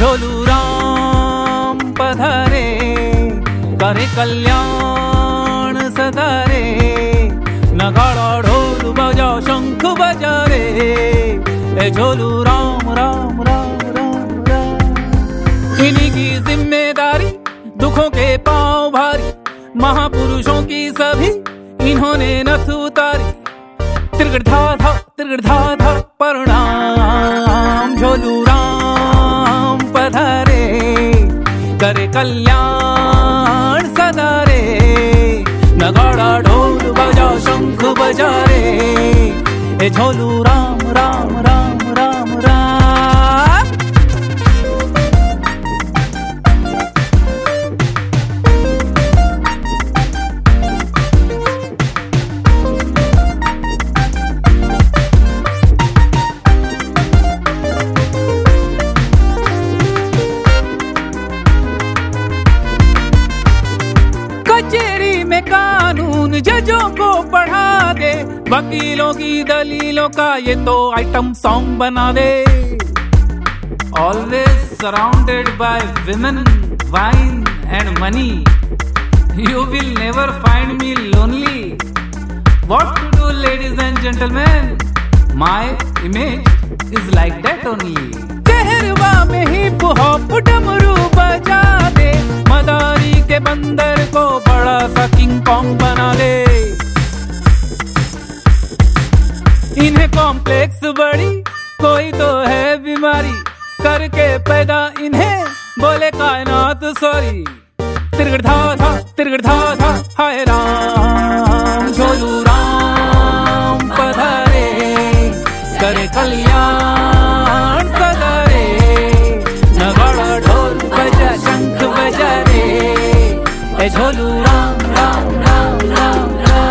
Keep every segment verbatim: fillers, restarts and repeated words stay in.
झोलू राम पधारे, करे कल्याण सदारे, नगाड़ा ढोल बजा शंख बजा रे, ए झोलू राम राम राम राम राम। इन्हीं की जिम्मेदारी दुखों के पांव भारी, महापुरुषों की सभी इन्होंने नथ उतारी। त्रिगढ़ धा धा त्रिगढ़ धा धा प्रणाम, झोलू राम पधारे, करे कल्याण सदारे, नगाड़ा ढोल बजा शंख बजा रे, ए झोलू राम राम राम राम राम। कचेरी में कानून जजों को पढ़ा दे, वकीलों की दलीलों का ये तो आइटम सॉन्ग बना दे। Always surrounded by women, wine and money, you will never find me lonely. What to do, ladies and gentlemen? My image is like that only. Kaharwa में हिप हॉप डमरू बजा दे, मदारी के बंदर को बड़ा सा किंग कॉन्ग बना दे। इन्हें कॉम्प्लेक्स बड़ी कोई तो है बीमारी, करके पैदा इन्हें बोले कायनात सॉरी। त्रिगढ़ धा धा त्रिगढ़ धा धा हाय राम, झोलू राम पधारे, करे कल्याण सदारे, नगाड़ा ढोल बजा शंख बजा रे, ए झोलू राम राम राम राम राम।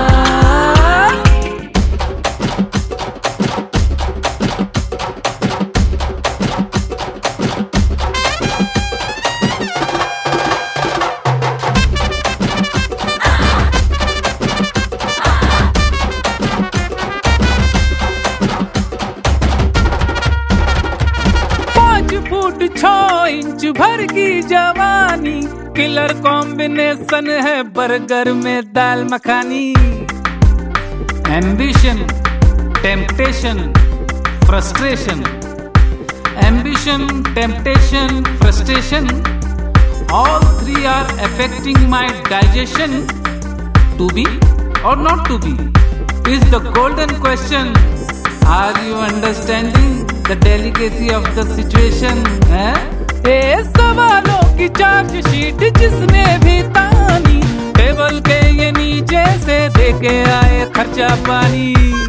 फुट छह इंच भर की जवानी, किलर कॉम्बिनेशन है बर्गर में दाल मखानी। Ambition, temptation, frustration, ambition, temptation, frustration, all three are affecting my digestion. To be or not to be is the golden question. Are you understanding the delicacy of the situation? eh? ए सवालों की chargesheet जिसने भी तानी, table के ये नीचे से देके आए खर्चा पानी।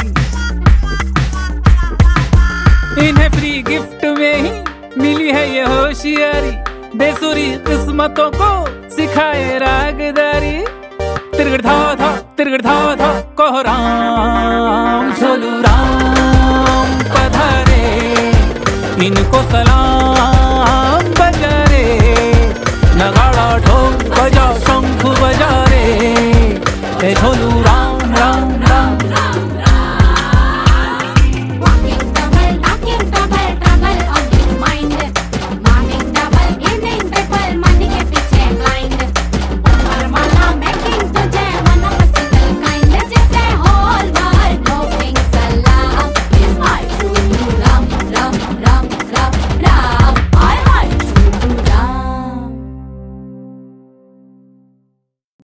इन्हें फ्री गिफ्ट में ही मिली है ये होशियारी, बेसुरी किस्मतों को सिखाए रागदारी। त्रिगढ़ धा धा त्रिगढ़ धा धा कहो राम, झोलू राम पधारे, इनको सलाम बजा रे, नगाड़ा ढोल बजा शंख बजा रे, ए झोलू राम राम राम राम।